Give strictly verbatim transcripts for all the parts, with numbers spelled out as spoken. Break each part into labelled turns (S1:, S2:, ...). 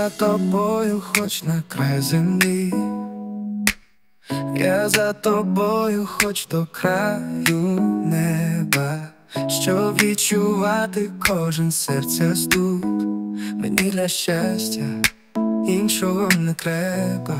S1: за тобою, хоч на край землі, я за тобою, хоч до краю неба, щоб відчувати кожен серця стук. Мені для щастя іншого не треба.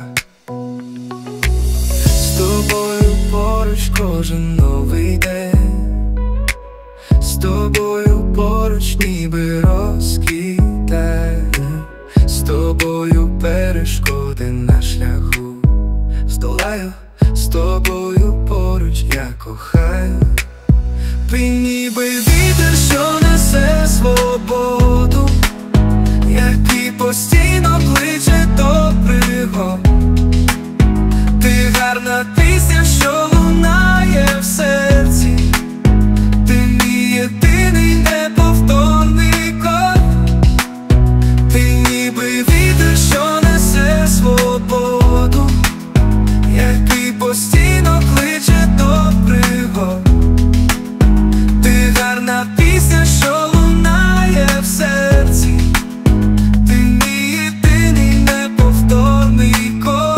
S1: З тобою поруч кожен новий день, з тобою поруч ніби розквітає, з тобою перешкоди на шляху здолаю, з тобою поруч я кохаю. Ти ніби вітер, що несе свободу, який постійно кличе до пригод. Ти гарна пісня, що лунає в серці, ти мій єдиний неповторний код. Ти ніби вітер, що несе свободу, який постійно кличе до пригод. Ти гарна пісня, що лунає в серці, ти мій єдиний неповторний код.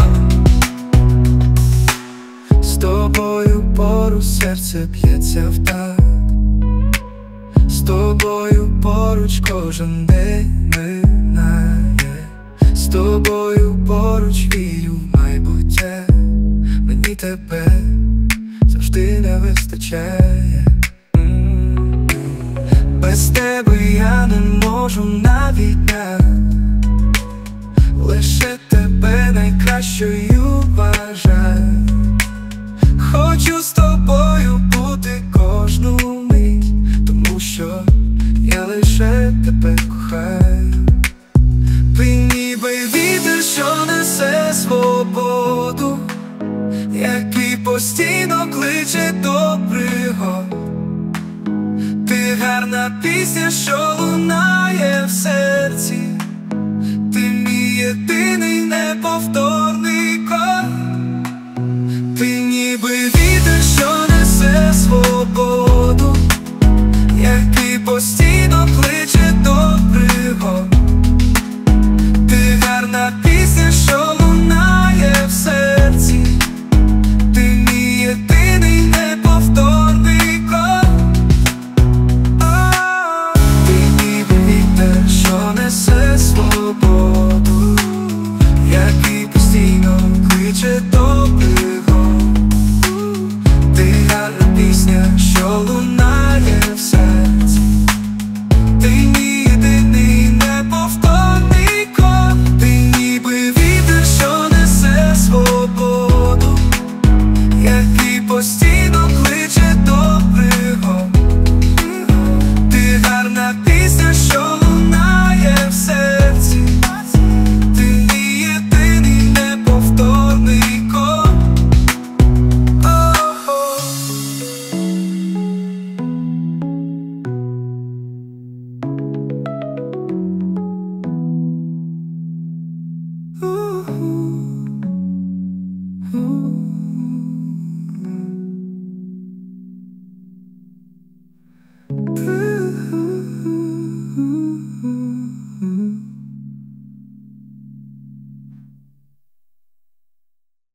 S1: З тобою поруч серце б'ється в такт, з тобою поруч кожен день минає, з тобою поруч вірю в майбуття. Мені тебе завжди не вистачає. Без тебе я не можу навіть дня, лише тебе найкращою вважаю. Хочу з тобою бути кожну мить, тому що я лише тебе кохаю. Ти ніби вітер, що несе свободу, який постійно кличе до пригод. Ти гарна пісня, що лунає в серці, ти мій єдиний неповторний код. Ти ніби вітер, що несе свободу, який постійно кличе до пригод. Ти гарна пісня, що лунає в серці, ти мій єдиний неповторний код. Ти ніби вітер, що несе свободу, який постійно кличе до пригод. Ти гарна пісня, що лунає в серці, ти мій єдиний неповторний код. Ти ніби вітер, що несе свободу, який постійно кличе до пригод. Ти гарна пісня, що лунає в серці, ти мій єдиний неповторний код. Oh, oh.